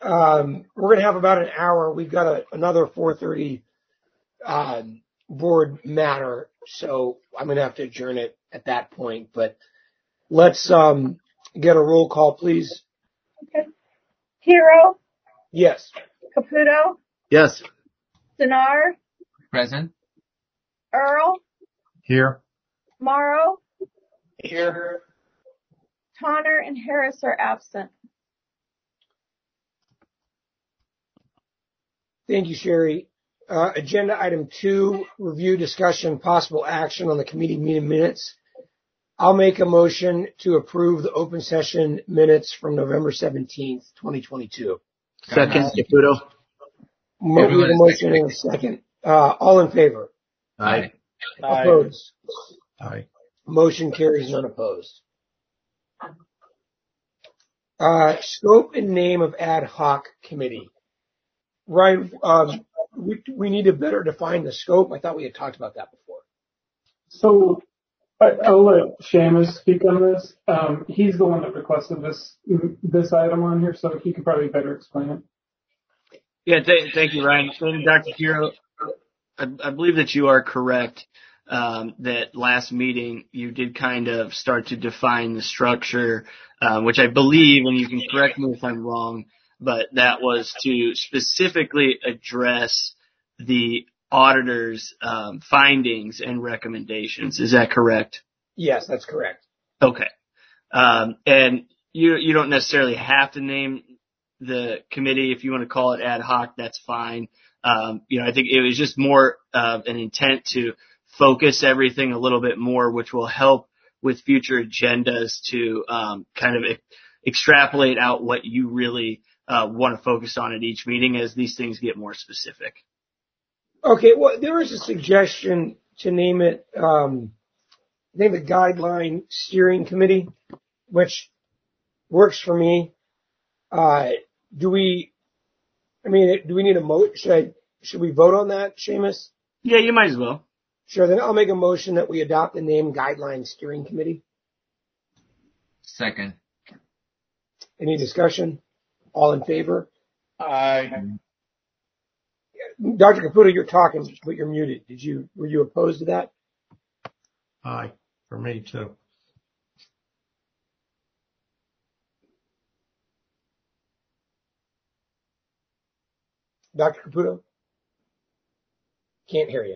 we're going to have about an hour. We've got another 4:30 board matter, so I'm going to have to adjourn it at that point. But let's get a roll call, please. Okay. Hero, Yes. Caputo, Yes. Dinar, Present. Earl, Here. Morrow, Here. Tonner, and Harris are absent. Thank you, Sherry. Agenda item 2, review, discussion, possible action on the committee meeting minutes. I'll make a motion to approve the open session minutes from November 17th, 2022. Second, Caputo. We have a motion in a second. All in favor? Aye. Opposed? Aye. Motion carries, none opposed. Scope and name of ad hoc committee. Ryan, we need to better define the scope. I thought we had talked about that before. So I'll let Seamus speak on this. He's the one that requested this item on here, so he could probably better explain it. Yeah, thank you, Ryan. And Dr. Hero, I believe that you are correct, that last meeting you did kind of start to define the structure, which I believe, and you can correct me if I'm wrong, but that was to specifically address the auditor's findings and recommendations. Is that correct? Yes, that's correct. Okay. And you don't necessarily have to name the committee. If you want to call it ad hoc, that's fine. I think it was just more of an intent to focus everything a little bit more, which will help with future agendas to kind of extrapolate out what you really want to focus on at each meeting as these things get more specific. Okay, well, there was a suggestion to name it, name it Guideline Steering Committee, which works for me. Do we need a motion? Should we vote on that, Seamus? Yeah, you might as well. Sure, then I'll make a motion that we adopt the name Guideline Steering Committee. Second. Any discussion? All in favor? Aye. Dr. Caputo, you're talking, but you're muted. Were you opposed to that? Aye. For me too. Dr. Caputo? Can't hear you.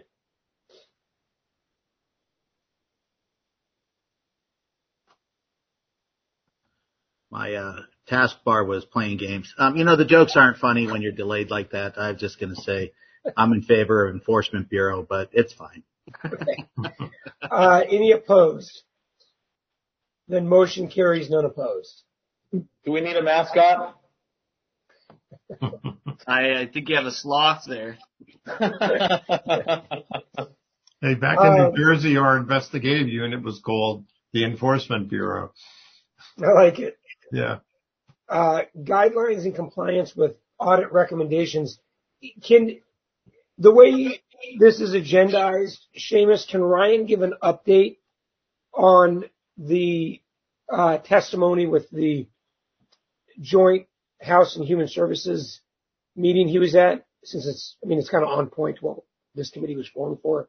My taskbar was playing games. The jokes aren't funny when you're delayed like that. I'm just going to say I'm in favor of Enforcement Bureau, but it's fine. Okay. Any opposed? Then motion carries, none opposed. Do we need a mascot? I think you have a sloth there. Hey, back in New Jersey, our investigative unit was called the Enforcement Bureau. I like it. Yeah. Guidelines in compliance with audit recommendations. The way this is agendized, Seamus, can Ryan give an update on the testimony with the joint House and Human Services meeting he was at, since it's kind of on point to what this committee was formed for?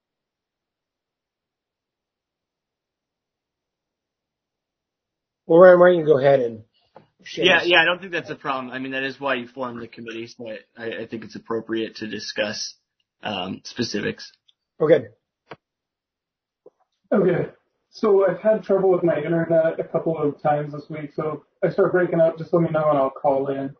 Well, Ryan, why don't you go ahead and share? Yeah, I don't think that's a problem. I mean, that is why you formed the committee, so I think it's appropriate to discuss specifics. Okay. Okay. So I've had trouble with my internet a couple of times this week, so I start breaking up. Just let me know and I'll call in.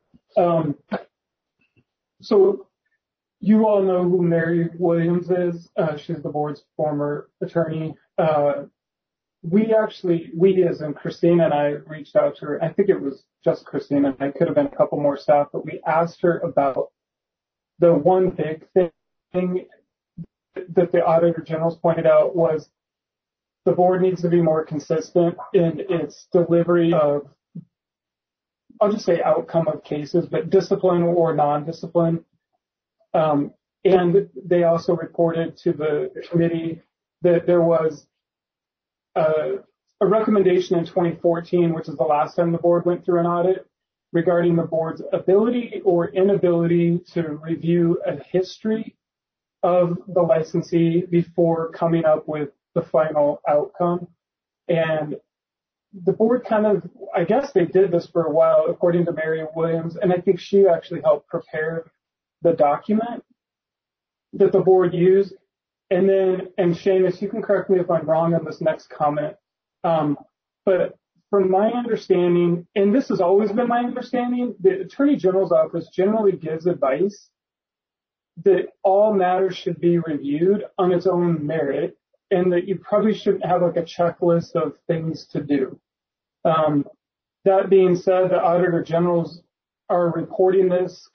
So you all know who Mary Williams is. She's the board's former attorney. We as in Christina and I reached out to her. I think it was just Christina, and I could have been a couple more staff, but we asked her about the one big thing that the Auditor General's pointed out was the board needs to be more consistent in its delivery of, I'll just say outcome of cases, but discipline or non-discipline. And they also reported to the committee that there was a recommendation in 2014, which is the last time the board went through an audit, regarding the board's ability or inability to review a history of the licensee before coming up with the final outcome. And the board kind of, I guess they did this for a while, according to Mary Williams, and I think she actually helped prepare the document that the board used. And then, and Seamus, you can correct me if I'm wrong on this next comment, but from my understanding, and this has always been my understanding, the Attorney General's office generally gives advice that all matters should be reviewed on its own merit, and that you probably shouldn't have like a checklist of things to do. That being said, the Auditor Generals are reporting this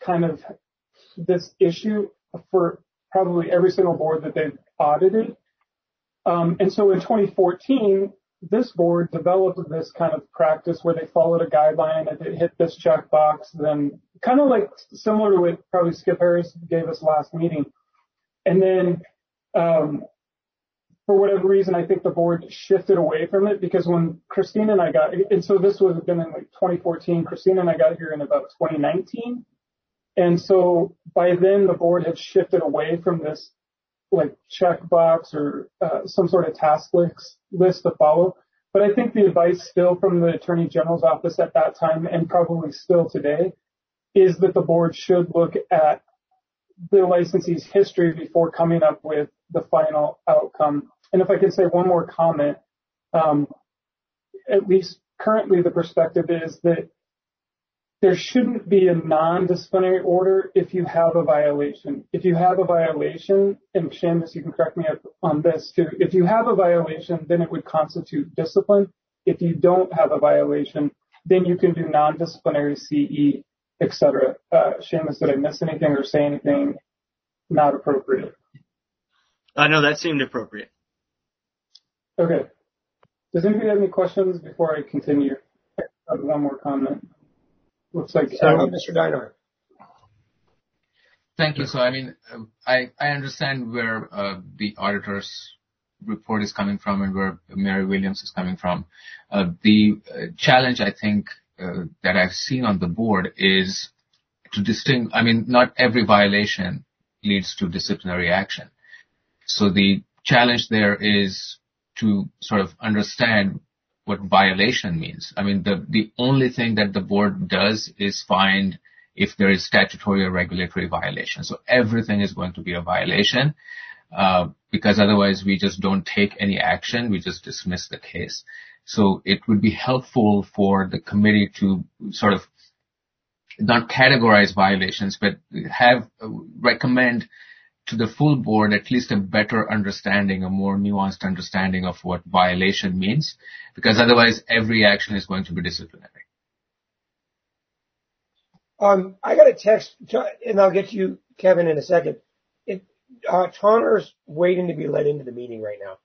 issue for probably every single board that they've audited. And so in 2014, this board developed this kind of practice where they followed a guideline. If it hit this checkbox, then kind of like similar to what probably Skip Harris gave us last meeting. And then, for whatever reason, I think the board shifted away from it because when Christina and I got, and so this would have been in like 2014, Christina and I got here in about 2019. And so by then the board had shifted away from this like checkbox or some sort of task list to follow. But I think the advice still from the Attorney General's office at that time, and probably still today, is that the board should look at the licensee's history before coming up with the final outcome. And if I can say one more comment, at least currently the perspective is that there shouldn't be a non-disciplinary order if you have a violation. If you have a violation, and Seamus, you can correct me on this too, if you have a violation, then it would constitute discipline. If you don't have a violation, then you can do non-disciplinary CE, etc. Seamus, did I miss anything or say anything not appropriate? No, that seemed appropriate. Okay. Does anybody have any questions before I continue? I have one more comment. Looks like Mr. Dinar. Thank you. So, I mean, I understand where the auditor's report is coming from and where Mary Williams is coming from. The challenge, I think, that I've seen on the board is to distinguish. I mean, not every violation leads to disciplinary action. So the challenge there is to sort of understand what violation means. I mean, the only thing that the board does is find if there is statutory or regulatory violation. So everything is going to be a violation, because otherwise we just don't take any action. We just dismiss the case. So it would be helpful for the committee to sort of not categorize violations, but recommend to the full board at least a better understanding, a more nuanced understanding of what violation means, because otherwise every action is going to be disciplinary. I got a text, and I'll get to you, Kevin, in a second. Tonner's waiting to be let into the meeting right now.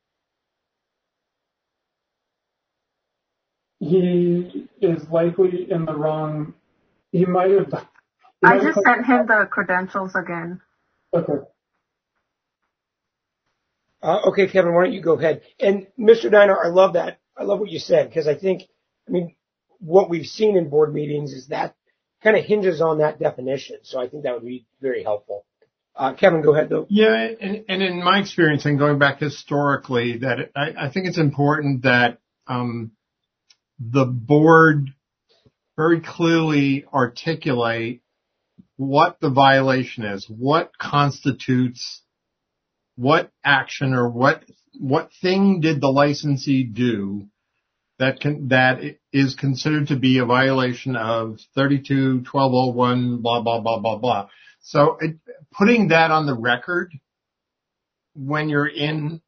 He is likely in the wrong. He might have. I just sent him the credentials again. Okay. Okay, Kevin, why don't you go ahead? And Mr. Diner, I love that. I love what you said, because I think, what we've seen in board meetings is that kind of hinges on that definition. So I think that would be very helpful. Kevin, go ahead, though. Yeah, and in my experience, and going back historically, that I think it's important that the board very clearly articulate what the violation is, what constitutes, what action or what thing did the licensee do that is considered to be a violation of 32-1201, blah, blah, blah, blah, blah. So putting that on the record when you're in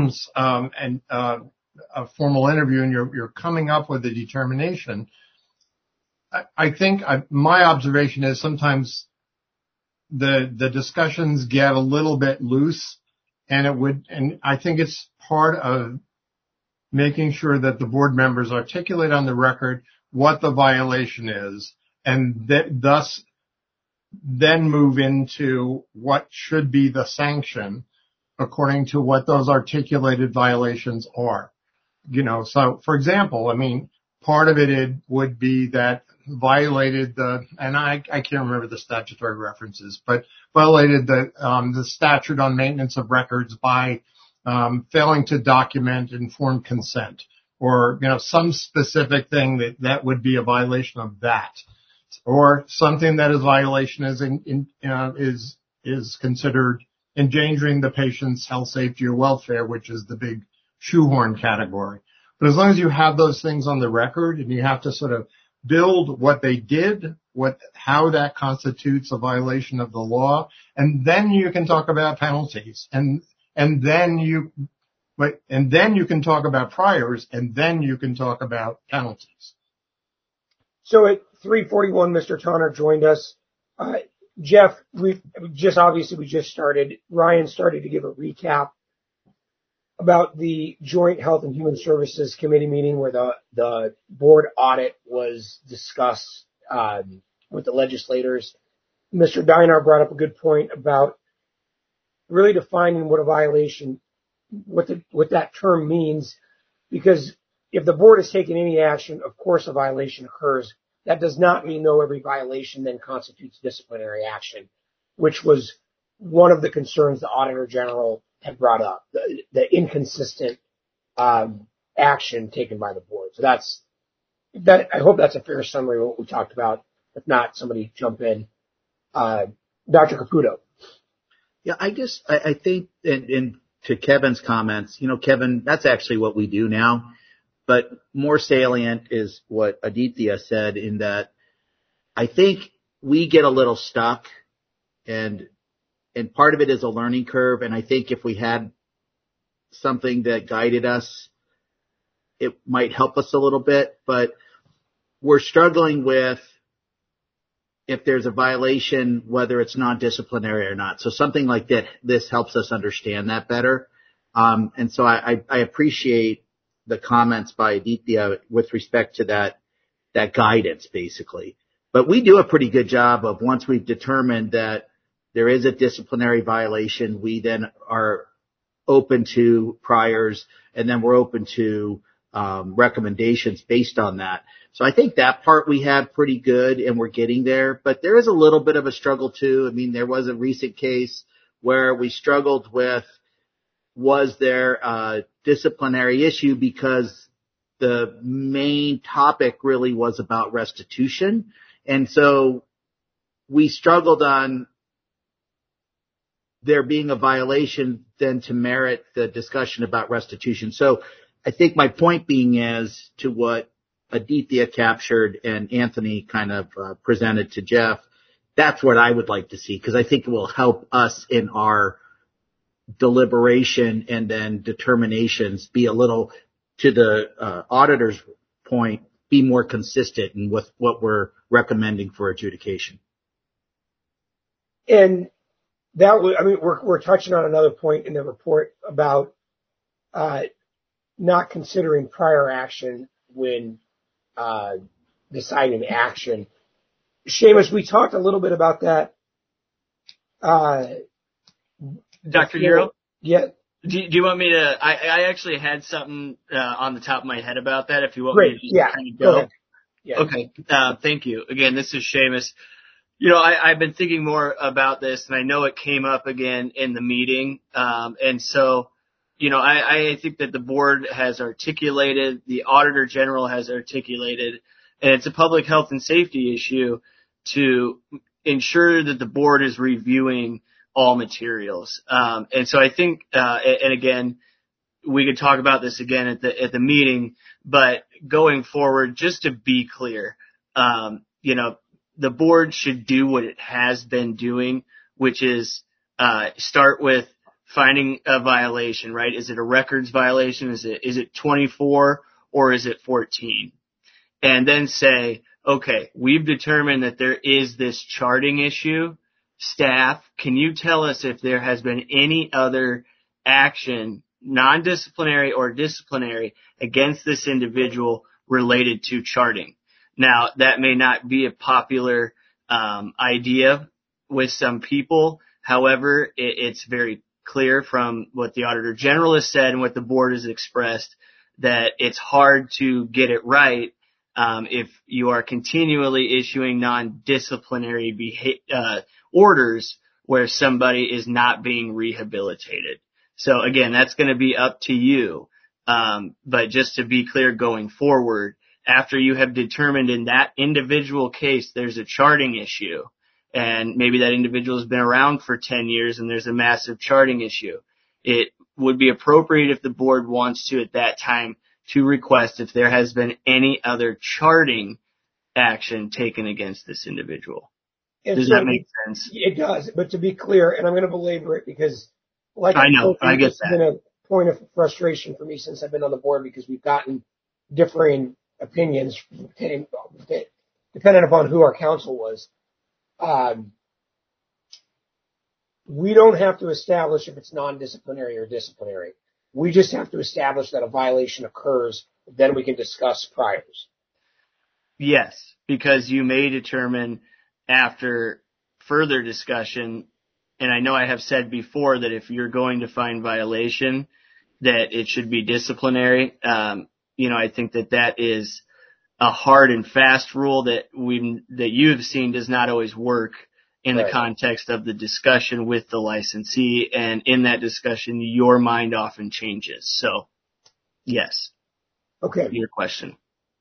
a formal interview and you're coming up with a determination, I think my observation is sometimes the discussions get a little bit loose, and I think it's part of making sure that the board members articulate on the record what the violation is, and thus then move into what should be the sanction according to what those articulated violations are. So for example, part of it would be that violated and I can't remember the statutory references, but violated the statute on maintenance of records by failing to document informed consent, or some specific thing that would be a violation of that, or something that is violation is considered endangering the patient's health, safety, or welfare, which is the big shoehorn category. But as long as you have those things on the record and you have to sort of build what they did, how that constitutes a violation of the law, and then you can talk about penalties, and then you can talk about priors, and then you can talk about penalties. So at 3:41, Mr. Tonner joined us. Jeff, we just started. Ryan started to give a recap about the Joint Health and Human Services Committee meeting where the board audit was discussed with the legislators. Mr. Dinar brought up a good point about really defining what a violation, what that term means, because if the board has taken any action, of course a violation occurs. That does not mean every violation then constitutes disciplinary action, which was one of the concerns the Auditor General had brought up, the inconsistent action taken by the board. So that. I hope that's a fair summary of what we talked about. If not, somebody jump in. Dr. Caputo. Yeah, I think, and to Kevin's comments, Kevin, that's actually what we do now. But more salient is what Aditya said, in that I think we get a little stuck, and part of it is a learning curve. And I think if we had something that guided us, it might help us a little bit. But we're struggling with if there's a violation, whether it's non-disciplinary or not. So something like this helps us understand that better. And so I appreciate the comments by Aditya with respect to that guidance, basically. But we do a pretty good job of, once we've determined that there is a disciplinary violation, we then are open to priors, and then we're open to recommendations based on that. So I think that part we have pretty good, and we're getting there. But there is a little bit of a struggle too. I mean, there was a recent case where we struggled with, was there a disciplinary issue, because the main topic really was about restitution. And so we struggled on there being a violation then to merit the discussion about restitution. So I think my point being is, to what Aditya captured and Anthony kind of presented to Jeff, that's what I would like to see, because I think it will help us in our deliberation and then determinations be a little, to the auditor's point, be more consistent in with what we're recommending for adjudication. And that was, we're touching on another point in the report about not considering prior action when deciding action. Seamus, we talked a little bit about that. Dr. Hero? Yeah. Do you want me to? I actually had something on the top of my head about that. If you want me to just kind of go. Go ahead. Yeah. Okay. Thank you. Again, this is Seamus. I've been thinking more about this, and I know it came up again in the meeting. And so, I think that the board has articulated, the Auditor General has articulated, and it's a public health and safety issue to ensure that the board is reviewing all materials. And so I think, and again, we could talk about this again at the meeting, but going forward, just to be clear, the board should do what it has been doing, which is, start with finding a violation, right? Is it a records violation? Is it 24 or is it 14? And then say, okay, we've determined that there is this charting issue. Staff, can you tell us if there has been any other action, non-disciplinary or disciplinary, against this individual related to charting? Now, that may not be a popular idea with some people. However, it's very clear from what the Auditor General has said and what the board has expressed that it's hard to get it right if you are continually issuing non-disciplinary orders where somebody is not being rehabilitated. So again, that's going to be up to you. But just to be clear going forward, after you have determined in that individual case there's a charting issue, and maybe that individual has been around for 10 years and there's a massive charting issue, it would be appropriate if the board wants to at that time to request if there has been any other charting action taken against this individual. Does that make sense? It does, but to be clear, and I'm going to belabor it because, like I know, I get it's been a point of frustration for me since I've been on the board because we've gotten differing opinions depending upon who our counsel was. We don't have to establish if it's non-disciplinary or disciplinary. We just have to establish that a violation occurs. Then we can discuss priors. Yes, because you may determine after further discussion, and I know I have said before that if you're going to find violation, that it should be disciplinary. I think that is a hard and fast rule that you've seen does not always work in the context of the discussion with the licensee, and in that discussion, your mind often changes. So, yes. Okay. Your question.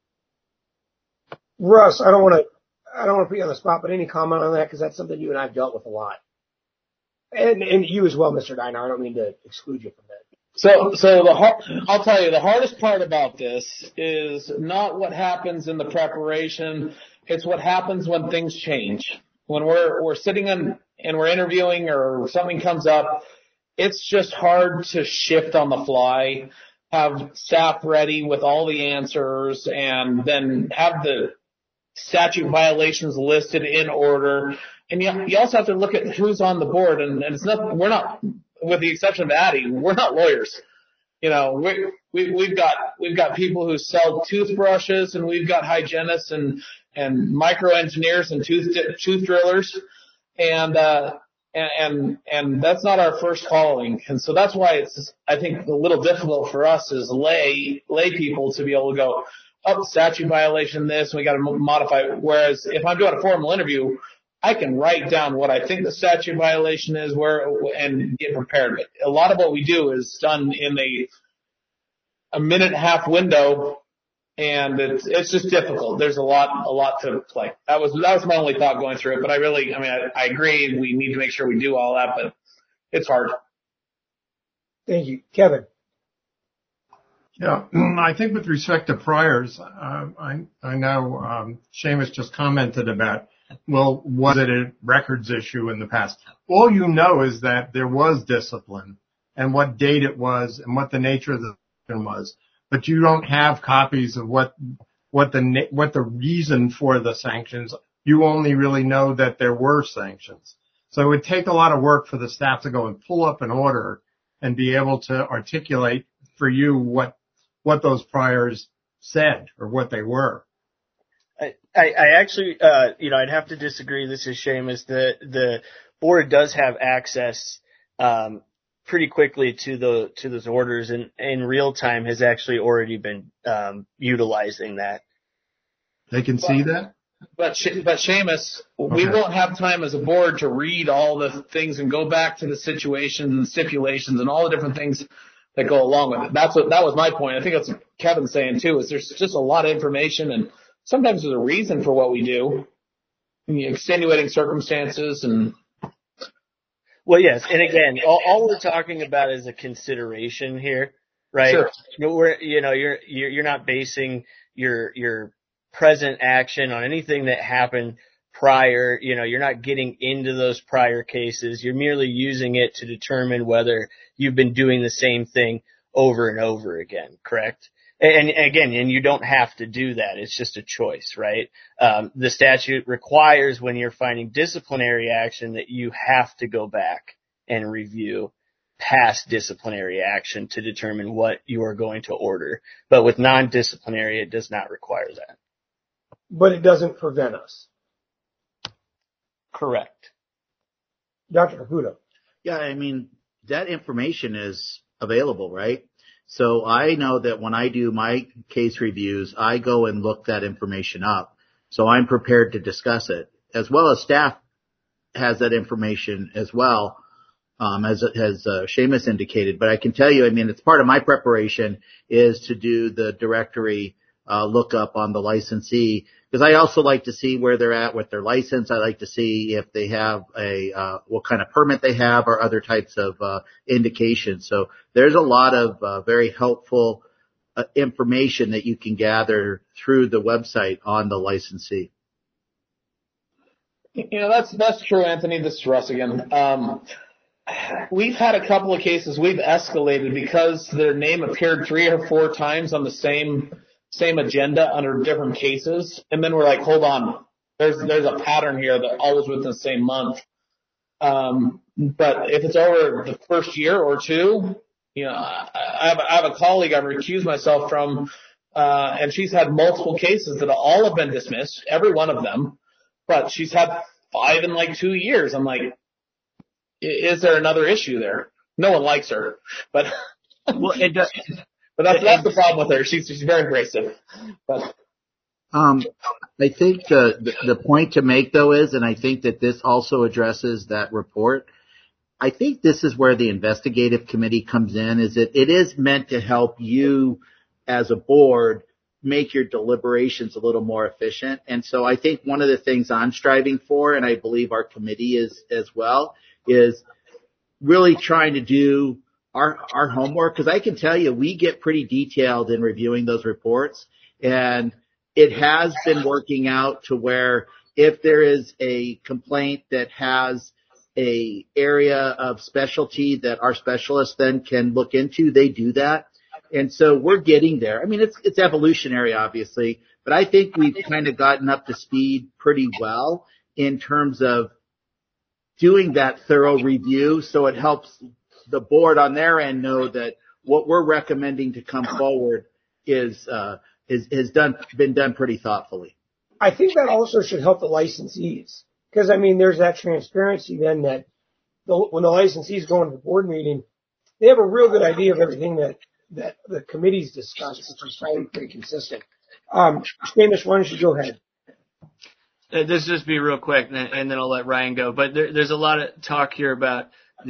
Russ, I don't want to put you on the spot, but any comment on that? Because that's something you and I've dealt with a lot. And you as well, Mr. Diner. I don't mean to exclude you from that. I'll tell you, the hardest part about this is not what happens in the preparation. It's what happens when things change. When we're sitting and we're interviewing or something comes up, it's just hard to shift on the fly, have staff ready with all the answers, and then have the statute violations listed in order. And you also have to look at who's on the board, and we're not, with the exception of Addie, we're not lawyers. We've got people who sell toothbrushes, and we've got hygienists and microengineers and tooth drillers, and that's not our first calling. And so that's why it's, I think, a little difficult for us as lay people to be able to go, oh, statute violation this, and we got to modify it. Whereas if I'm doing a formal interview, I can write down what I think the statute violation is and get prepared. But a lot of what we do is done in a minute and a half window, and it's just difficult. There's a lot to play. That was my only thought going through it. But I agree. We need to make sure we do all that, but it's hard. Thank you, Kevin. Yeah, I think with respect to priors, I know Seamus just commented about, well, was it a records issue in the past? All you know is that there was discipline and what date it was and what the nature of the discipline was, but you don't have copies of what the reason for the sanctions. You only really know that there were sanctions. So it would take a lot of work for the staff to go and pull up an order and be able to articulate for you what those priors said or what they were. I actually, I'd have to disagree. This is Seamus. The board does have access, pretty quickly to those orders, and in real time has actually already been, utilizing that. They can see that? But Seamus, we won't have time as a board to read all the things and go back to the situations and stipulations and all the different things that go along with it. That was my point. I think that's what Kevin's saying too, is there's just a lot of information, and sometimes there's a reason for what we do, extenuating circumstances and. Well, yes. And again, all we're talking about is a consideration here, right? Sure. You're not basing your present action on anything that happened prior. You're not getting into those prior cases. You're merely using it to determine whether you've been doing the same thing over and over again, correct? And again, you don't have to do that. It's just a choice, right? The statute requires when you're finding disciplinary action that you have to go back and review past disciplinary action to determine what you are going to order. But with non-disciplinary, it does not require that. But it doesn't prevent us. Correct. Dr. Caputo. Yeah, that information is available, right? So I know that when I do my case reviews, I go and look that information up. So I'm prepared to discuss it, as well as staff has that information as well, as Seamus indicated. But I can tell you, I mean, it's part of my preparation is to do the directory lookup on the licensee, because I also like to see where they're at with their license. I like to see if they have what kind of permit they have or other types of indications. So there's a lot of very helpful information that you can gather through the website on the licensee. You know, that's true, Anthony. This is Russ again. We've had a couple of cases we've escalated because their name appeared 3 or 4 times on the same agenda under different cases, and then we're like, hold on, there's a pattern here that always within the same month. But if it's over the first year or two, you know, I have a colleague I've recused myself from, and she's had multiple cases that all have been dismissed, every one of them, but she's had 5 in like 2 years. I'm like, is there another issue there? No one likes her, but well, it does. But that's the problem with her. She's very abrasive. But I think the point to make though is, and I think that this also addresses that report, I think this is where the investigative committee comes in, is it is meant to help you as a board make your deliberations a little more efficient. And so I think one of the things I'm striving for, and I believe our committee is as well, is really trying to do our homework, because I can tell you we get pretty detailed in reviewing those reports, and it has been working out to where if there is a complaint that has a area of specialty that our specialists then can look into, they do that. And so we're getting there. I mean, it's evolutionary, obviously, but I think we've kind of gotten up to speed pretty well in terms of doing that thorough review, so it helps the board on their end know that what we're recommending to come forward has been done pretty thoughtfully. I think that also should help the licensees, because I mean, there's that transparency then that when the licensees go into the board meeting, they have a real good idea of everything that the committees discuss, which is probably pretty consistent. Seamus, why don't you go ahead? This just be real quick, and then I'll let Ryan go. But there's a lot of talk here about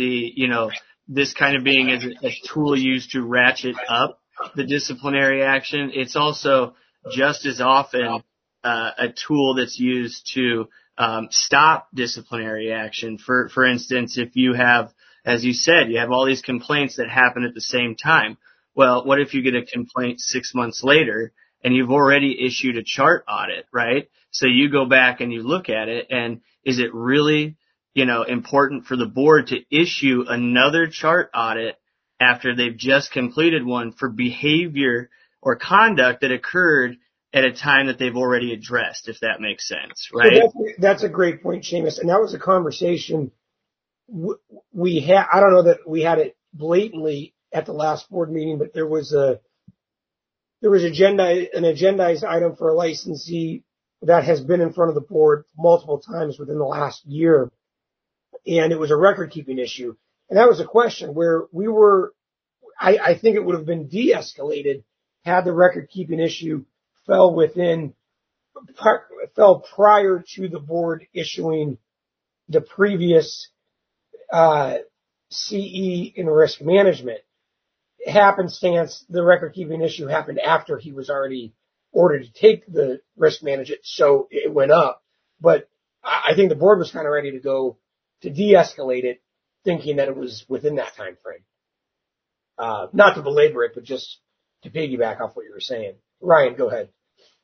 this kind of being as a tool used to ratchet up the disciplinary action. It's also just as often a tool that's used to stop disciplinary action. For instance, if you have, as you said, you have all these complaints that happen at the same time. Well, what if you get a complaint 6 months later and you've already issued a chart audit, right? So you go back and you look at it, and is it really, important for the board to issue another chart audit after they've just completed one for behavior or conduct that occurred at a time that they've already addressed, if that makes sense, right? So that's a great point, Seamus. And that was a conversation we had. I don't know that we had it blatantly at the last board meeting, but there was an agendized item for a licensee that has been in front of the board multiple times within the last year. And it was a record keeping issue. And that was a question where I think it would have been de-escalated had the record keeping issue fell prior to the board issuing the previous CE in risk management. Happenstance, the record keeping issue happened after he was already ordered to take the risk management, so it went up. But I think the board was kind of ready to go to de-escalate it, thinking that it was within that time frame. Not to belabor it, but just to piggyback off what you were saying. Ryan, go ahead.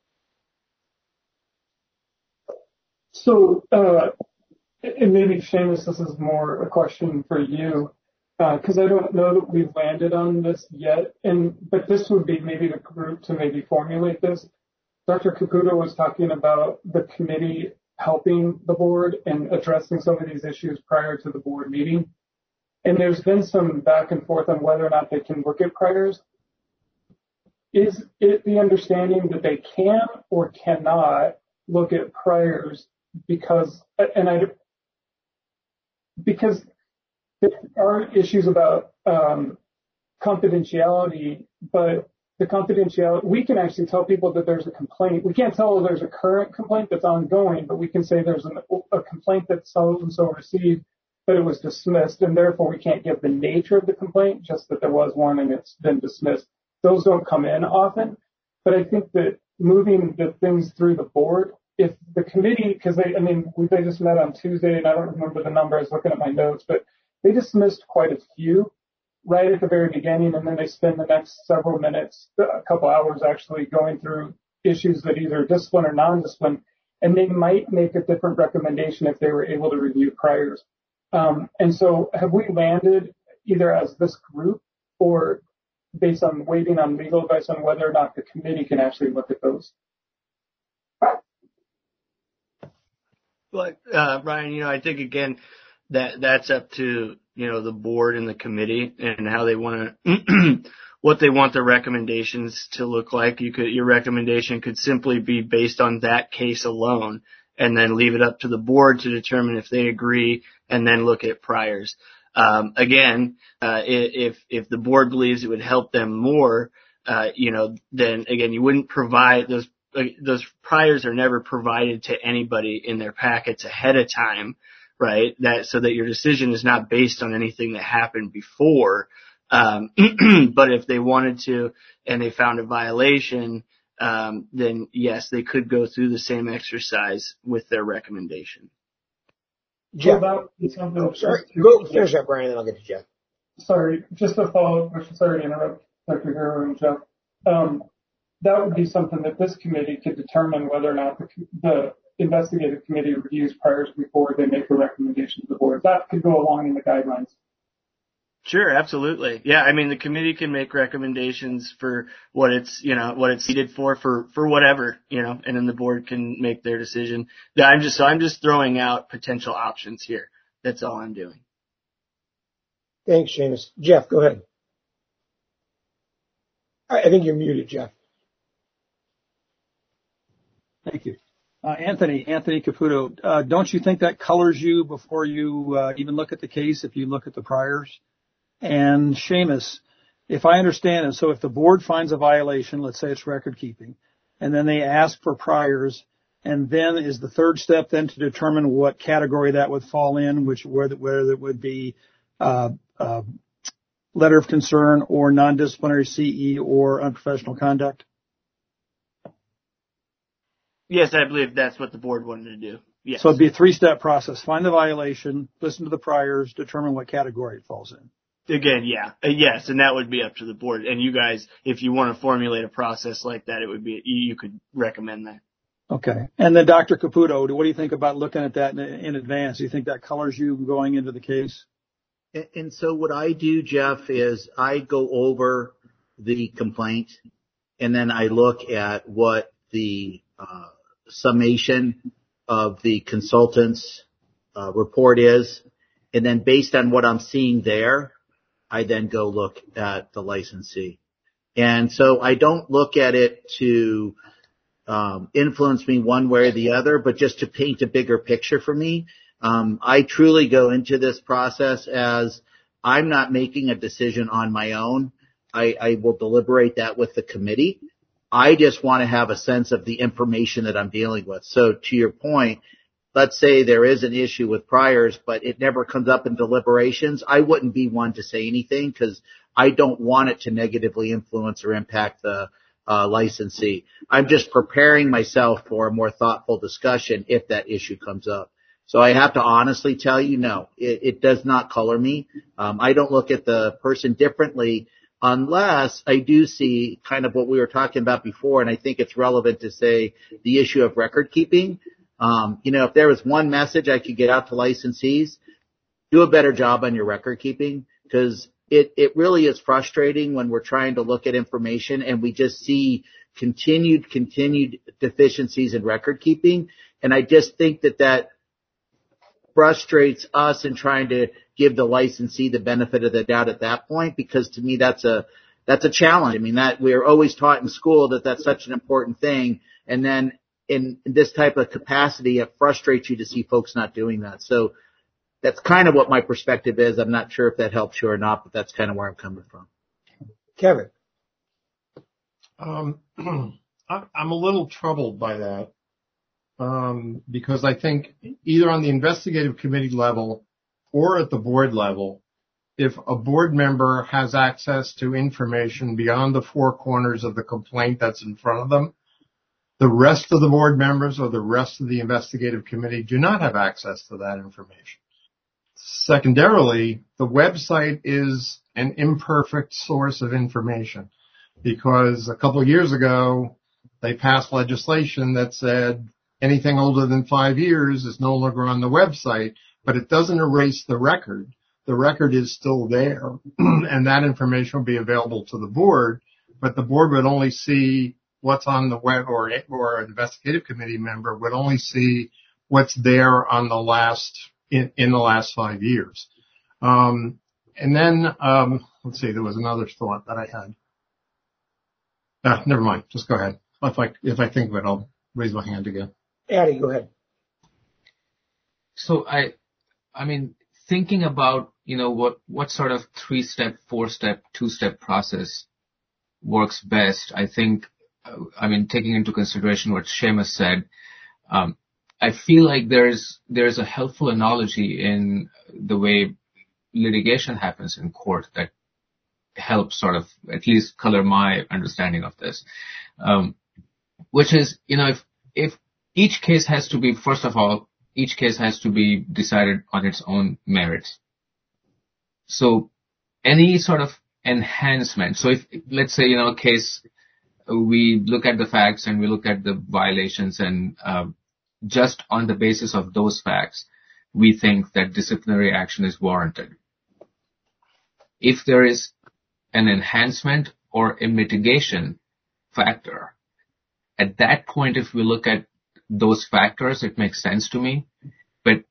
So, and maybe Seamus, this is more a question for you, because I don't know that we've landed on this yet, but this would be maybe the group to maybe formulate this. Dr. Caputo was talking about the committee helping the board and addressing some of these issues prior to the board meeting. And there's been some back and forth on whether or not they can look at priors. Is it the understanding that they can or cannot look at priors because there are issues about confidentiality, but the confidentiality, we can actually tell people that there's a complaint. We can't tell there's a current complaint that's ongoing, but we can say there's a complaint that so-and-so received, but it was dismissed, and therefore we can't give the nature of the complaint, just that there was one and it's been dismissed. Those don't come in often, but I think that moving the things through the board, if the committee, because they just met on Tuesday, and I don't remember the number, I was looking at my notes, but they dismissed quite a few right at the very beginning, and then they spend the next several minutes, a couple hours actually going through issues that either discipline or non-discipline, and they might make a different recommendation if they were able to review priors. And so have we landed either as this group or based on waiting on legal advice on whether or not the committee can actually look at those? But, Ryan, I think again, that's up to, the board and the committee and how they want to, what they want their recommendations to look like. Your recommendation could simply be based on that case alone, and then leave it up to the board to determine if they agree and then look at priors. Again, if the board believes it would help them more, then again, you wouldn't provide those priors are never provided to anybody in their packets ahead of time, right? So that your decision is not based on anything that happened before. But if they wanted to and they found a violation, then yes, they could go through the same exercise with their recommendation. Jeff, sorry, go finish up, Brian, then I'll get to Jeff. Sorry, just a follow-up question. Sorry to interrupt Dr. Hero and Jeff. That would be something that this committee could determine whether or not the investigative committee reviews priors before they make a recommendation to the board. That could go along in the guidelines. Sure, absolutely. Yeah, the committee can make recommendations for what it's needed for whatever, and then the board can make their decision. I'm just throwing out potential options here. That's all I'm doing. Thanks, Seamus. Jeff, go ahead. I think you're muted, Jeff. Thank you. Anthony Caputo, don't you think that colors you before you even look at the case if you look at the priors? And Seamus, if I understand it, so if the board finds a violation, let's say it's record keeping, and then they ask for priors, and then is the third step then to determine what category that would fall in, whether it would be letter of concern or non-disciplinary CE or unprofessional conduct? Yes, I believe that's what the board wanted to do. Yes. So it'd be a three-step process. Find the violation, listen to the priors, determine what category it falls in. Again, yeah. Yes, and that would be up to the board. And you guys, if you want to formulate a process like that, you could recommend that. Okay. And then Dr. Caputo, what do you think about looking at that in advance? Do you think that colors you going into the case? And so what I do, Jeff, is I go over the complaint and then I look at what the summation of the consultant's report is. And then based on what I'm seeing there, I then go look at the licensee. And so I don't look at it to influence me one way or the other, but just to paint a bigger picture for me. I truly go into this process as I'm not making a decision on my own. I will deliberate that with the committee. I just want to have a sense of the information that I'm dealing with. So to your point, let's say there is an issue with priors, but it never comes up in deliberations. I wouldn't be one to say anything because I don't want it to negatively influence or impact the licensee. I'm just preparing myself for a more thoughtful discussion if that issue comes up. So I have to honestly tell you, no, it does not color me. I don't look at the person differently unless I do see kind of what we were talking about before, and I think it's relevant to say the issue of record keeping. If there was one message I could get out to licensees, do a better job on your record keeping, because it really is frustrating when we're trying to look at information and we just see continued deficiencies in record keeping. And I just think that frustrates us in trying to give the licensee the benefit of the doubt at that point, because to me that's a challenge. I mean, that we're always taught in school that that's such an important thing, and then in this type of capacity, it frustrates you to see folks not doing that. So that's kind of what my perspective is. I'm not sure if that helps you or not, but that's kind of where I'm coming from. Kevin. I'm a little troubled by that, because I think either on the investigative committee level or at the board level, if a board member has access to information beyond the four corners of the complaint that's in front of them, the rest of the board members or the rest of the investigative committee do not have access to that information. Secondarily, the website is an imperfect source of information because a couple of years ago, they passed legislation that said anything older than 5 years is no longer on the website, but it doesn't erase the record. The record is still there, and that information will be available to the board, but the board would only see what's on the web, or an investigative committee member would only see what's there on the last, in the last 5 years. And then, let's see, there was another thought that I had. Never mind. Just go ahead. If I think of it, I'll raise my hand again. Addie, go ahead. So I mean, thinking about, what sort of 3-step, 4-step, 2-step process works best, I think, taking into consideration what Seamus said, I feel like there's a helpful analogy in the way litigation happens in court that helps sort of at least color my understanding of this, which is, if each case has to be, first of all, each case has to be decided on its own merits. So any sort of enhancement, so if, let's say, a case, we look at the facts and we look at the violations and just on the basis of those facts, we think that disciplinary action is warranted. If there is an enhancement or a mitigation factor, at that point, if we look at those factors, it makes sense to me. But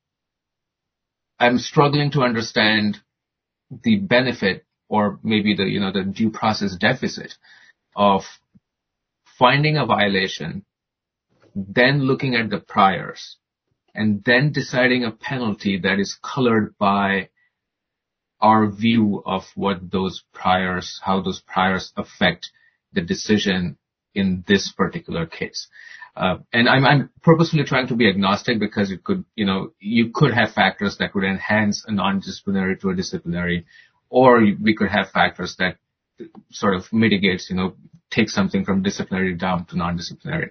I'm struggling to understand the benefit or maybe the due process deficit of finding a violation, then looking at the priors, and then deciding a penalty that is colored by our view of what those priors, how those priors affect the decision in this particular case. And I'm purposefully trying to be agnostic because it could, you could have factors that would enhance a non-disciplinary to a disciplinary, or we could have factors that sort of mitigates, take something from disciplinary down to non-disciplinary.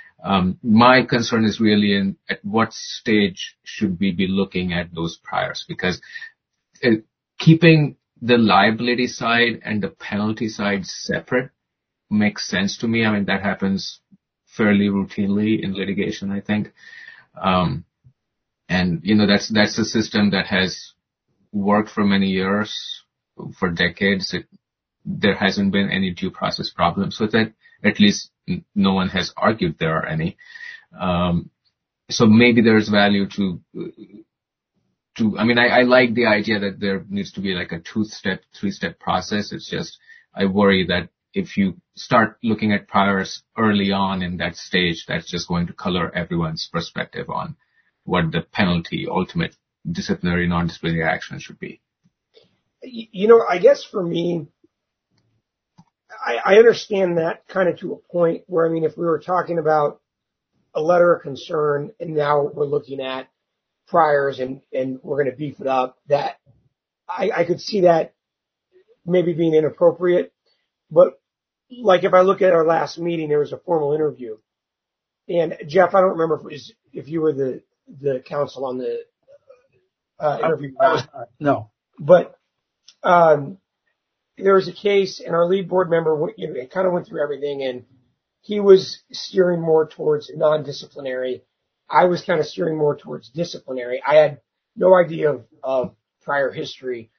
My concern is really at what stage should we be looking at those priors, because keeping the liability side and the penalty side separate makes sense to me. That happens fairly routinely in litigation, I think. And, that's a system that has worked for many years, for decades. There hasn't been any due process problems with it. At least no one has argued there are any. So maybe there's value I like the idea that there needs to be like a 2-step, 3-step process. It's just, I worry that if you start looking at priors early on in that stage, that's just going to color everyone's perspective on what the penalty, ultimate disciplinary, non-disciplinary action should be. I guess for me, I understand that kind of to a point where, if we were talking about a letter of concern and now we're looking at priors and we're going to beef it up, that I could see that maybe being inappropriate. But like if I look at our last meeting, there was a formal interview. And Jeff, I don't remember if you were the counsel on the interview. No. But there was a case, and our lead board member kind of went through everything, and he was steering more towards non-disciplinary. I was kind of steering more towards disciplinary. I had no idea of prior history.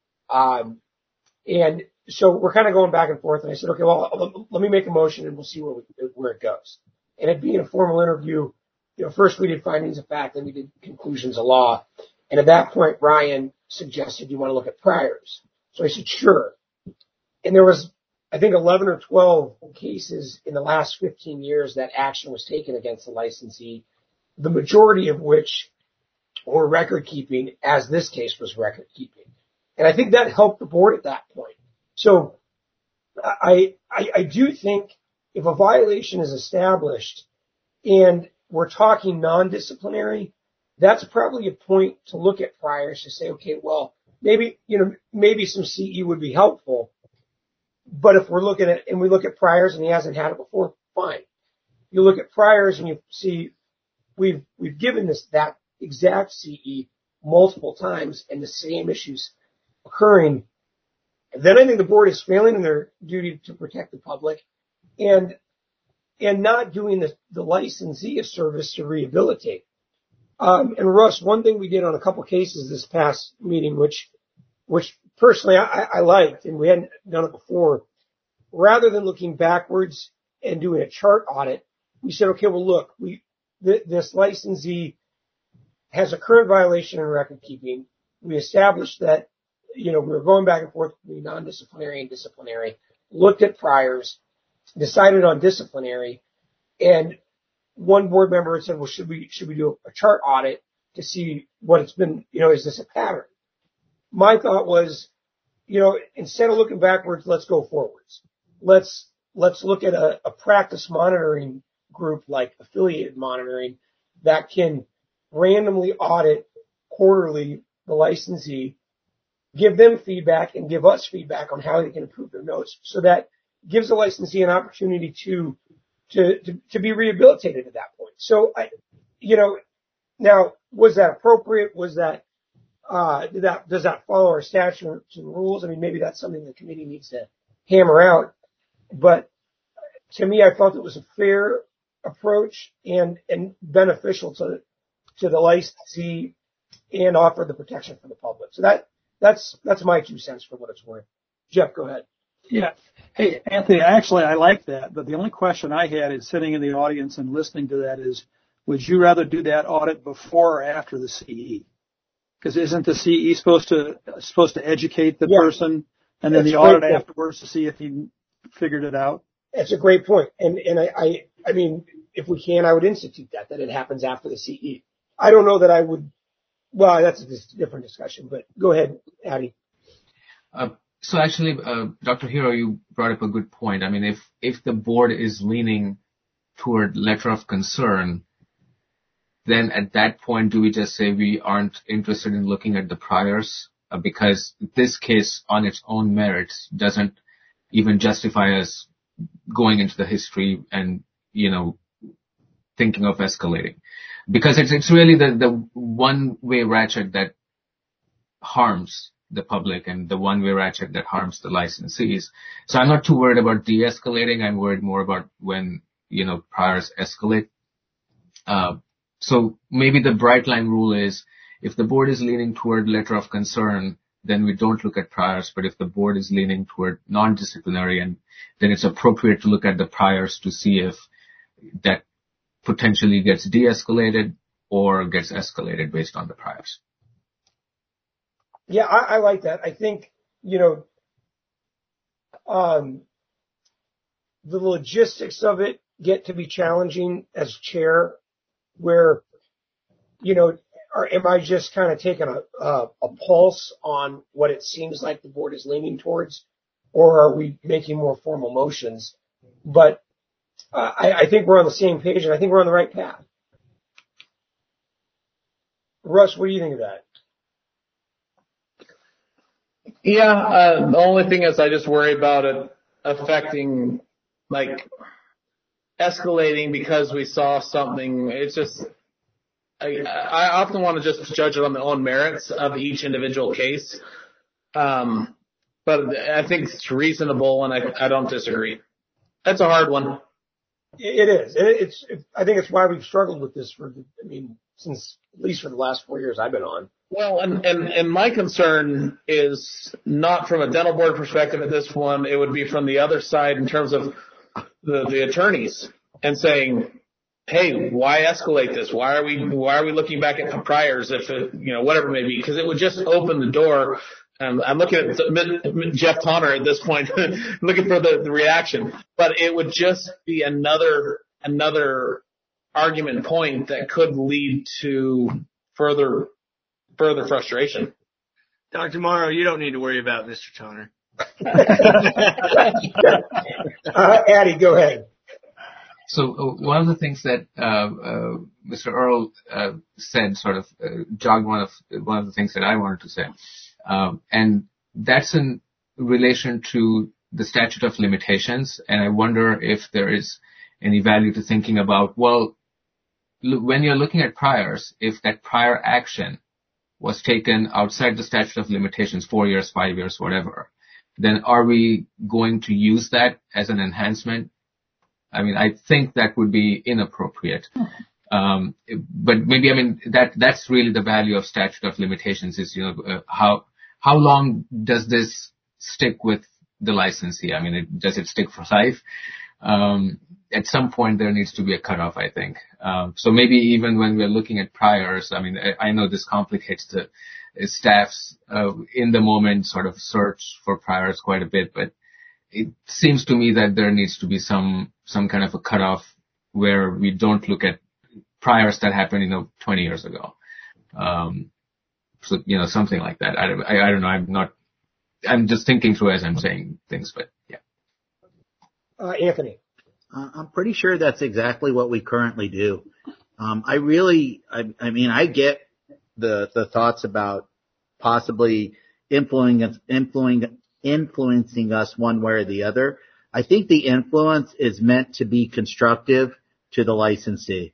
And so we're kind of going back and forth, and I said, okay, well, let me make a motion and we'll see where it goes. And it being a formal interview, first we did findings of fact, then we did conclusions of law. And at that point, Ryan suggested, you want to look at priors? So I said, sure. And there was, I think, 11 or 12 cases in the last 15 years that action was taken against the licensee, the majority of which were record keeping, as this case was record keeping. And I think that helped the board at that point. So I do think if a violation is established and we're talking non-disciplinary, that's probably a point to look at priors to say, okay, well, maybe some CE would be helpful. But if we're looking at, and we look at priors and he hasn't had it before, fine. You look at priors and you see we've given that exact CE multiple times and the same issues occurring. Then I think the board is failing in their duty to protect the public and not doing the licensee a service to rehabilitate. And Russ, one thing we did on a couple cases this past meeting, which personally I liked, and we hadn't done it before, rather than looking backwards and doing a chart audit, we said, okay, well, look, this licensee has a current violation in record keeping. We established that, we were going back and forth between non-disciplinary and disciplinary, looked at priors, decided on disciplinary, and one board member had said, well, should we do a chart audit to see what it's been, is this a pattern? My thought was, instead of looking backwards, let's go forwards. Let's look at a practice monitoring group like affiliated monitoring that can randomly audit quarterly the licensee, give them feedback and give us feedback on how they can improve their notes. So that gives the licensee an opportunity to be rehabilitated at that point. So now was that appropriate? Was that, does that follow our statutes and rules? I mean, maybe that's something the committee needs to hammer out. But to me, I felt it was a fair approach and beneficial to the licensee and offer the protection for the public. So that's my 2 cents for what it's worth. Jeff, go ahead. Yeah. Hey, Anthony, actually, I like that. But the only question I had is sitting in the audience and listening to that is, would you rather do that audit before or after the CE? Because isn't the CE supposed to educate the person and then the audit afterwards to see if he figured it out? That's a great point. And I mean, if we can, I would institute that it happens after the CE. I don't know that I would. Well, that's a different discussion, but go ahead, Addie. So actually, Dr. Hero, you brought up a good point. I mean, if the board is leaning toward letter of concern, then at that point, do we just say we aren't interested in looking at the priors? Because this case on its own merits doesn't even justify us going into the history and, thinking of escalating. Because it's really the one-way ratchet that harms the public and the one-way ratchet that harms the licensees. So I'm not too worried about de-escalating. I'm worried more about when, priors escalate. So maybe the bright line rule is if the board is leaning toward letter of concern, then we don't look at priors. But if the board is leaning toward non-disciplinary, and then it's appropriate to look at the priors to see if that potentially gets de-escalated or gets escalated based on the priors. Yeah, I like that. I think, the logistics of it get to be challenging as chair where, am I just kind of taking a pulse on what it seems like the board is leaning towards, or are we making more formal motions? But I think we're on the same page, and I think we're on the right path. Russ, what do you think of that? Yeah, the only thing is I just worry about it affecting, escalating because we saw something. It's just, I often want to just judge it on the own merits of each individual case. But I think it's reasonable, and I don't disagree. That's a hard one. It is. I think it's why we've struggled with this since at least for the last 4 years I've been on. Well, and my concern is not from a dental board perspective at this one. It would be from the other side in terms of the attorneys and saying, hey, why escalate this? Why are we looking back at priors if whatever it may be? Because it would just open the door. I'm looking at Jeff Tonner at this point, looking for the reaction. But it would just be another argument point that could lead to further frustration. Dr. Morrow, you don't need to worry about Mr. Tonner. Addie, go ahead. So one of the things that Mr. Earl said sort of jogged one of the things that I wanted to say, and that's in relation to the statute of limitations. And I wonder if there is any value to thinking about, well, when you're looking at priors, if that prior action was taken outside the statute of limitations, 4 years, 5 years, whatever, then are we going to use that as an enhancement? I mean, I think that would be inappropriate. But maybe, I mean, that's really the value of statute of limitations is, how long does this stick with the licensee? I mean, does it stick for life? At some point there needs to be a cutoff, I think. So maybe even when we're looking at priors, I mean, I know this complicates the staff's in the moment sort of search for priors quite a bit, but it seems to me that there needs to be some kind of a cutoff where we don't look at priors that happened, 20 years ago. So, something like that. I don't know. I'm just thinking through as I'm saying things, but yeah. Anthony. I'm pretty sure that's exactly what we currently do. I mean, I get the thoughts about possibly influencing us one way or the other. I think the influence is meant to be constructive to the licensee.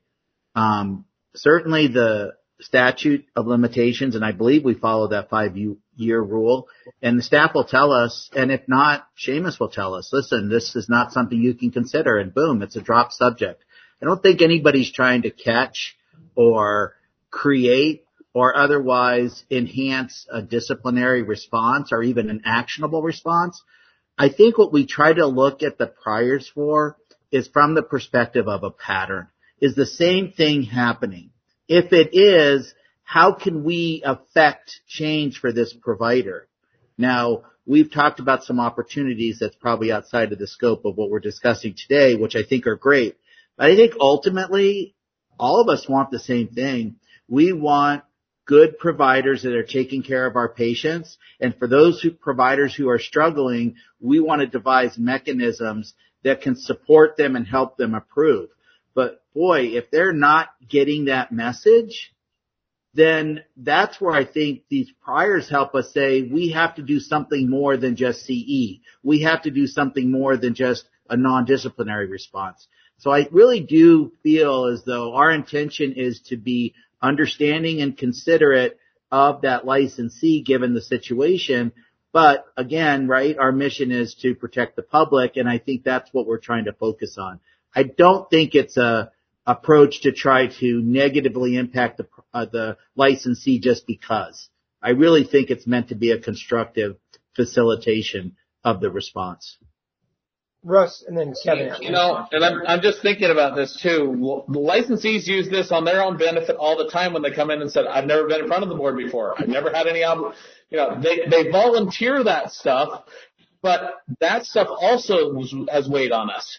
Certainly the statute of limitations, and I believe we follow that 5-year rule, and the staff will tell us, and if not, Seamus will tell us, listen, this is not something you can consider, and boom, it's a drop subject. I don't think anybody's trying to catch or create or otherwise enhance a disciplinary response or even an actionable response. I think what we try to look at the priors for is from the perspective of a pattern. Is the same thing happening? If it is, how can we affect change for this provider? Now, we've talked about some opportunities that's probably outside of the scope of what we're discussing today, which I think are great. But I think ultimately, all of us want the same thing. We want good providers that are taking care of our patients. And for those providers who are struggling, we want to devise mechanisms that can support them and help them improve. But boy, if they're not getting that message, then that's where I think these priors help us say we have to do something more than just CE. We have to do something more than just a non-disciplinary response. So I really do feel as though our intention is to be understanding and considerate of that licensee given the situation. But again, right, our mission is to protect the public, and I think that's what we're trying to focus on. I don't think it's a approach to try to negatively impact the licensee just because. I really think it's meant to be a constructive facilitation of the response. Russ, and then Kevin. And I'm just thinking about this too. The licensees use this on their own benefit all the time when they come in and said, I've never been in front of the board before. I've never had any, they volunteer that stuff, but that stuff also has weighed on us.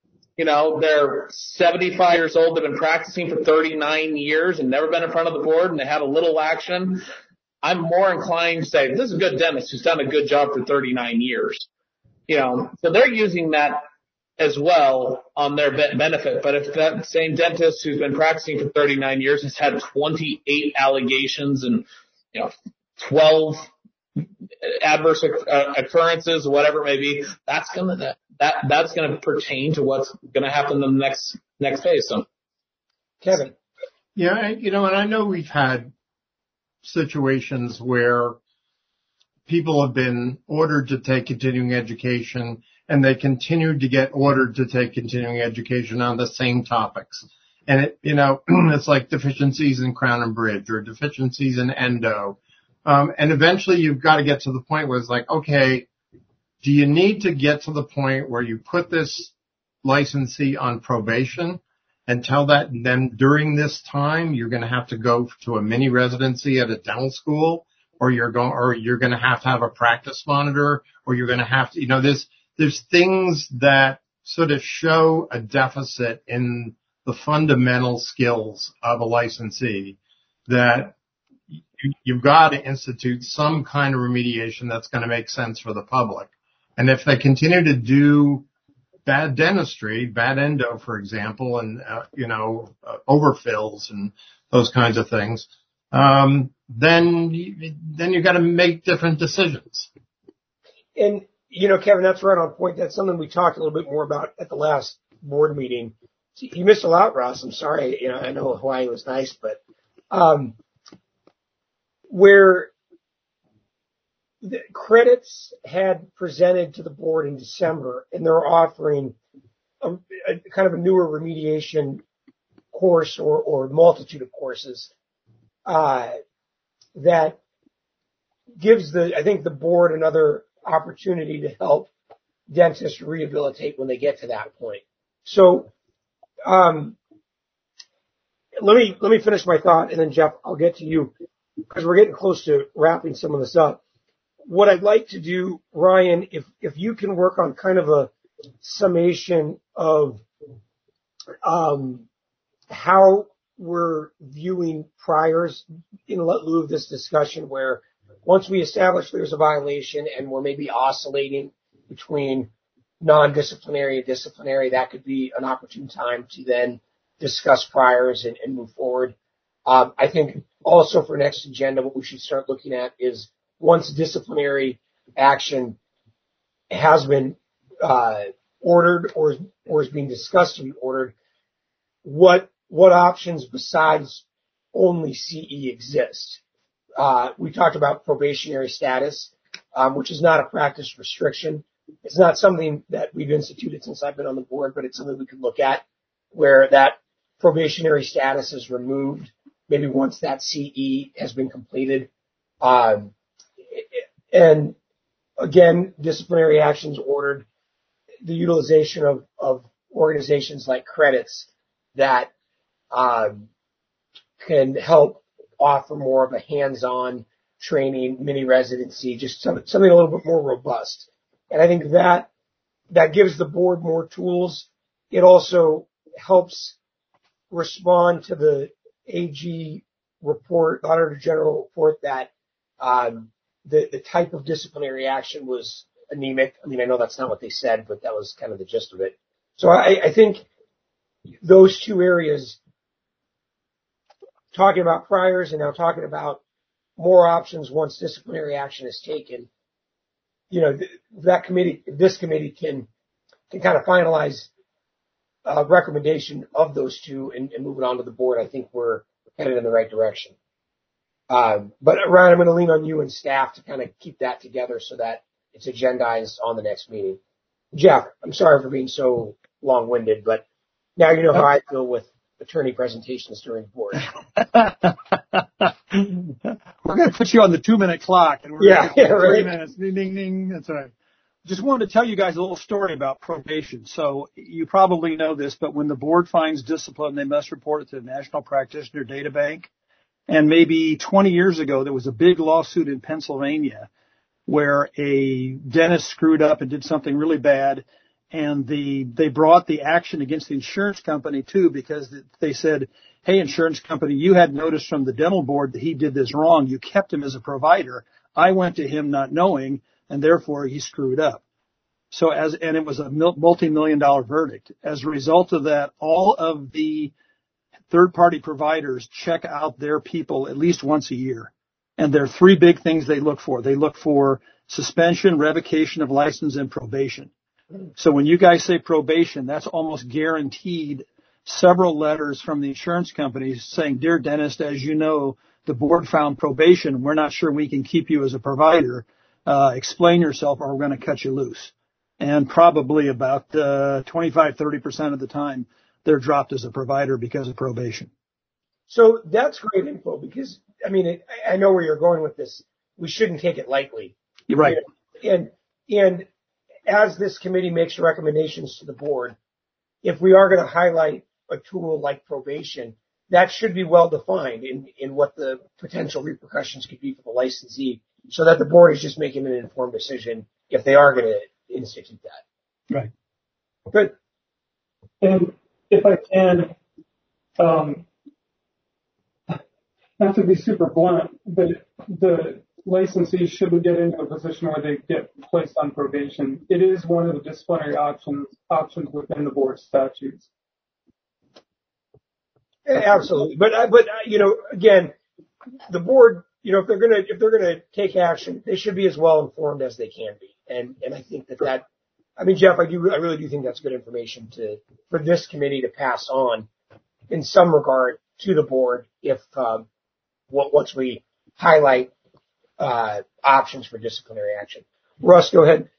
They're 75 years old. They've been practicing for 39 years and never been in front of the board, and they had a little action. I'm more inclined to say, this is a good dentist who's done a good job for 39 years. So they're using that as well on their benefit. But if that same dentist who's been practicing for 39 years has had 28 allegations and, 12 adverse occurrences, whatever it may be, that's going to pertain to what's going to happen in the next phase. So, Kevin. Yeah, and I know we've had situations where people have been ordered to take continuing education and they continue to get ordered to take continuing education on the same topics. And it's like deficiencies in crown and bridge or deficiencies in endo. And eventually you've got to get to the point where it's like, okay, do you need to get to the point where you put this licensee on probation and tell that then during this time you're going to have to go to a mini residency at a dental school, or you're going to have a practice monitor, or you're going to have to, there's things that sort of show a deficit in the fundamental skills of a licensee that you've got to institute some kind of remediation that's going to make sense for the public. And if they continue to do bad dentistry, bad endo, for example, and, overfills and those kinds of things, then you've got to make different decisions. And, Kevin, that's right on point. That's something we talked a little bit more about at the last board meeting. You missed a lot, Ross. I'm sorry. I know Hawaii was nice, but, where the credits had presented to the board in December, and they're offering a kind of a newer remediation course or multitude of courses that gives the board another opportunity to help dentists rehabilitate when they get to that point. So let me finish my thought, and then Jeff, I'll get to you because we're getting close to wrapping some of this up. What I'd like to do, Ryan, if you can work on kind of a summation of how we're viewing priors in lieu of this discussion, where once we establish there's a violation and we're maybe oscillating between non-disciplinary and disciplinary, that could be an opportune time to then discuss priors and move forward. I think also for next agenda, what we should start looking at is once disciplinary action has been ordered or is being discussed to be ordered, what options besides only CE exist? We talked about probationary status, which is not a practice restriction. It's not something that we've instituted since I've been on the board, but it's something we could look at where that probationary status is removed, maybe once that CE has been completed. And again, disciplinary actions ordered, the utilization of organizations like credits that can help offer more of a hands-on training, mini residency, just something a little bit more robust. And I think that gives the board more tools. It also helps respond to the AG report, Auditor General report, that the type of disciplinary action was anemic. I mean, I know that's not what they said, but that was kind of the gist of it. So I think those two areas, talking about priors and now talking about more options once disciplinary action is taken, this committee can kind of finalize a recommendation of those two and move it on to the board. I think we're headed in the right direction. But Ryan, I'm going to lean on you and staff to kind of keep that together so that it's agendized on the next meeting. Jeff, I'm sorry for being so long-winded, but now you know how I feel with attorney presentations during the board. We're going to put you on the 2-minute clock, and we're going to 3 right. minutes. Ding, ding, ding. That's right. Just wanted to tell you guys a little story about probation. So you probably know this, but when the board finds discipline, they must report it to the National Practitioner Data Bank. And maybe 20 years ago, there was a big lawsuit in Pennsylvania where a dentist screwed up and did something really bad. And they brought the action against the insurance company too, because they said, hey, insurance company, you had notice from the dental board that he did this wrong. You kept him as a provider. I went to him not knowing, and therefore he screwed up. And it was a multi-million-dollar verdict. As a result of that, all of the third-party providers check out their people at least once a year. And there are 3 big things they look for. They look for suspension, revocation of license, and probation. So when you guys say probation, that's almost guaranteed several letters from the insurance companies saying, dear dentist, as you know, the board found probation. We're not sure we can keep you as a provider. Explain yourself or we're going to cut you loose. And probably about 25-30% of the time, they're dropped as a provider because of probation. So that's great info because, I mean, I know where you're going with this. We shouldn't take it lightly. You're right. And as this committee makes recommendations to the board, if we are going to highlight a tool like probation, that should be well defined in what the potential repercussions could be for the licensee so that the board is just making an informed decision if they are going to institute that. Right. Good. And if I can, not to be super blunt, but the licensees shouldn't get into a position where they get placed on probation. It is one of the disciplinary options within the board statutes. Absolutely. But again, the board, if they're gonna take action, they should be as well informed as they can be. And I think that, Jeff, I really do think that's good information for this committee to pass on in some regard to the board if, once we highlight, options for disciplinary action. Russ, go ahead.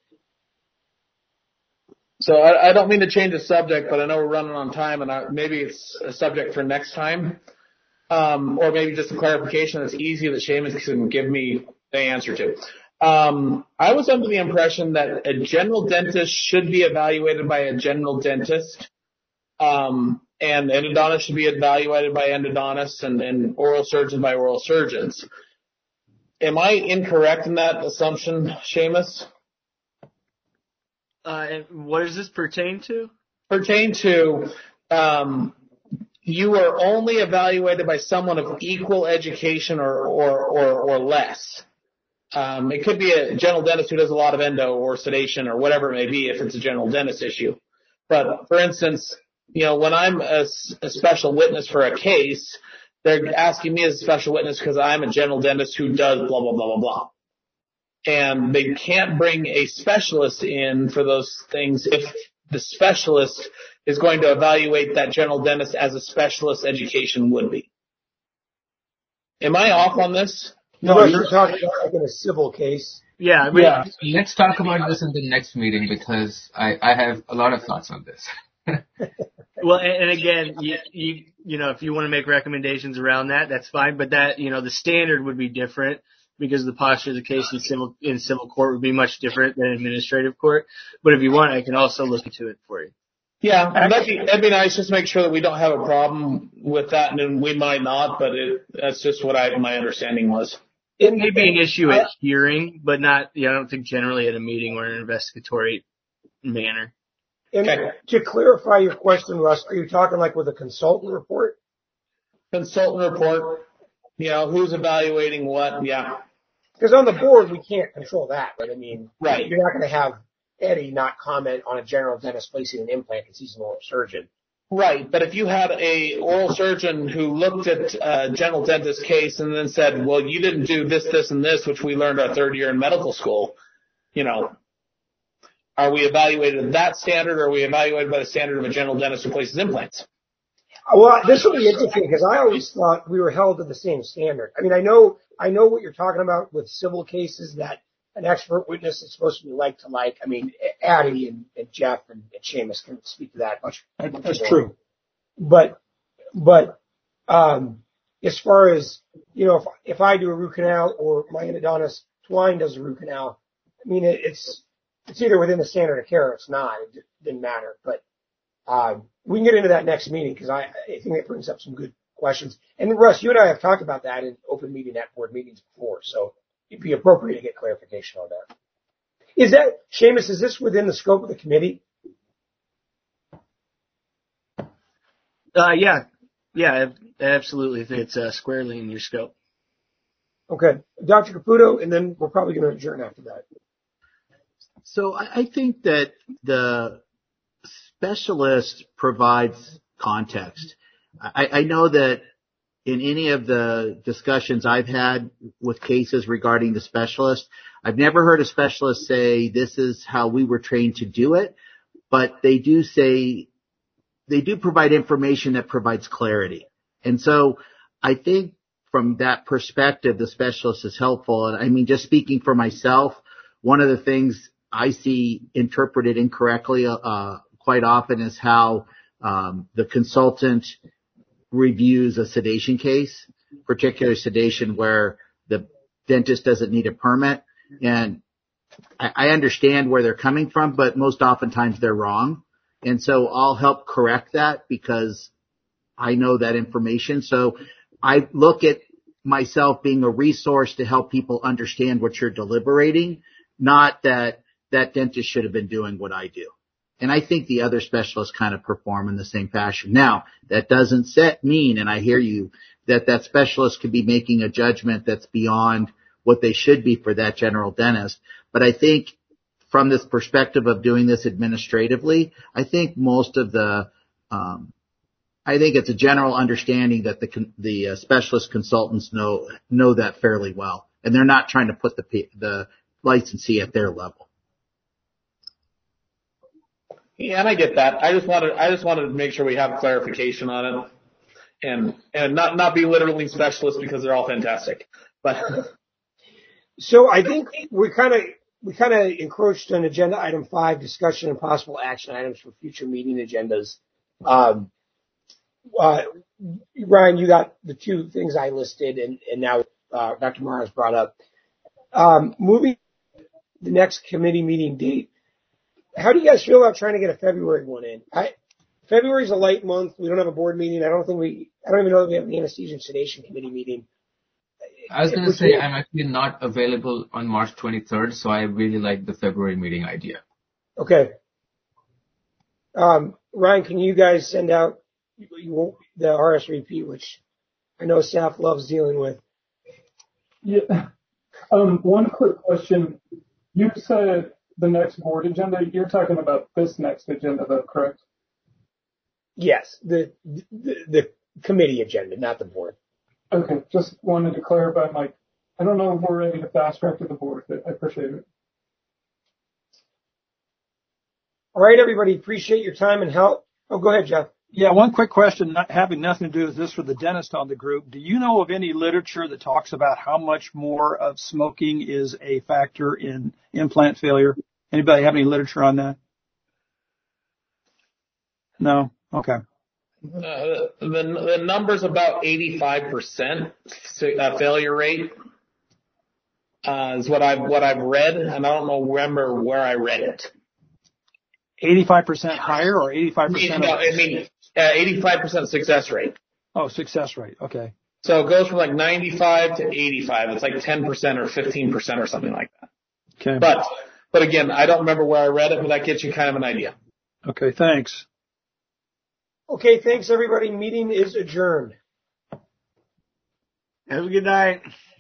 So I don't mean to change the subject, but I know we're running on time, and maybe it's a subject for next time, or maybe just a clarification that's easy that Seamus can give me the answer to. I was under the impression that a general dentist should be evaluated by a general dentist, and endodontists should be evaluated by endodontists, and oral surgeons by oral surgeons. Am I incorrect in that assumption, Seamus? And what does this pertain to? Pertain to, you are only evaluated by someone of equal education or less. It could be a general dentist who does a lot of endo or sedation or whatever it may be if it's a general dentist issue. But for instance, when I'm a special witness for a case, they're asking me as a special witness because I'm a general dentist who does blah, blah, blah, blah, blah. And they can't bring a specialist in for those things if the specialist is going to evaluate that general dentist as a specialist education would be. Am I off on this? No, you're talking about like in a civil case. Yeah. Let's talk about this in the next meeting because I have a lot of thoughts on this. Well, and again, you if you want to make recommendations around that, that's fine. But that, the standard would be different because the posture of the case in civil court would be much different than administrative court. But if you want, I can also look into it for you. Yeah, that'd be nice. Just make sure that we don't have a problem with that, and we might not, but that's just what my understanding was. It may be an issue at hearing, but not. I don't think generally at a meeting or an investigatory manner. And to clarify your question, Russ, are you talking like with a consultant report? Consultant report. Who's evaluating what? Yeah. Because on the board, we can't control that, right? Right. You're not going to have Eddie not comment on a general dentist placing an implant because he's an oral surgeon. Right. But if you had a oral surgeon who looked at a general dentist case and then said, well, you didn't do this, this, and this, which we learned our third year in medical school, are we evaluated at that standard or are we evaluated by the standard of a general dentist who places implants? Well, this will be interesting because I always thought we were held to the same standard. I know what you're talking about with civil cases that an expert witness is supposed to be like to like. Addie and Jeff and Seamus can speak to that much. That's true. But as far as, if I do a root canal or my endodontist Twine does a root canal, it's either within the standard of care or it's not. It didn't matter. But we can get into that next meeting because I think it brings up some good questions. And Russ, you and I have talked about that in open meeting at board meetings before, so it'd be appropriate to get clarification on that. Seamus, is this within the scope of the committee? Yeah, absolutely. It's squarely in your scope. Okay. Dr. Caputo, and then we're probably going to adjourn after that. So I think that the specialist provides context. I know that in any of the discussions I've had with cases regarding the specialist, I've never heard a specialist say this is how we were trained to do it, but they do provide information that provides clarity. And so I think from that perspective, the specialist is helpful. And just speaking for myself, one of the things I see interpreted incorrectly quite often is how the consultant reviews a sedation case, particularly sedation where the dentist doesn't need a permit. And I understand where they're coming from, but most oftentimes they're wrong. And so I'll help correct that because I know that information. So I look at myself being a resource to help people understand what you're deliberating, not that dentist should have been doing what I do. And I think the other specialists kind of perform in the same fashion. Now, that doesn't mean, and I hear you, that specialist could be making a judgment that's beyond what they should be for that general dentist. But I think from this perspective of doing this administratively, I think most of the, I think it's a general understanding that the specialist consultants know that fairly well, and they're not trying to put the licensee at their level. Yeah, and I get that. I just wanted to make sure we have clarification on it, and not be literally specialists because they're all fantastic. But so I think we kind of encroached on agenda item 5, discussion and possible action items for future meeting agendas. Ryan, you got the 2 things I listed, and now Dr. Morris brought up. Moving the next committee meeting date. How do you guys feel about trying to get a February one in? February's a light month. We don't have a board meeting. I don't even know if we have an anesthesia and sedation committee meeting. I was going to say I'm actually not available on March 23rd, so I really like the February meeting idea. Okay. Ryan, can you guys send out the RSVP, which I know staff loves dealing with? Yeah. One quick question. You said the next board agenda. You're talking about this next agenda, though, correct? Yes, the committee agenda, not the board. Okay, just wanted to clarify. I don't know if we're ready to fast track to the board, but I appreciate it. All right, everybody, appreciate your time and help. Oh, go ahead, Jeff. Yeah, one quick question, having nothing to do with this for the dentist on the group. Do you know of any literature that talks about how much more of smoking is a factor in implant failure? Anybody have any literature on that? No? Okay. The number's about 85% failure rate is what I've read, and I don't remember where I read it. 85% higher or 85%? No, I mean 85% success rate. Oh, success rate. Okay. So it goes from like 95 to 85. It's like 10% or 15% or something like that. Okay. But again, I don't remember where I read it, but that gets you kind of an idea. Okay, thanks. Okay, thanks everybody. Meeting is adjourned. Have a good night.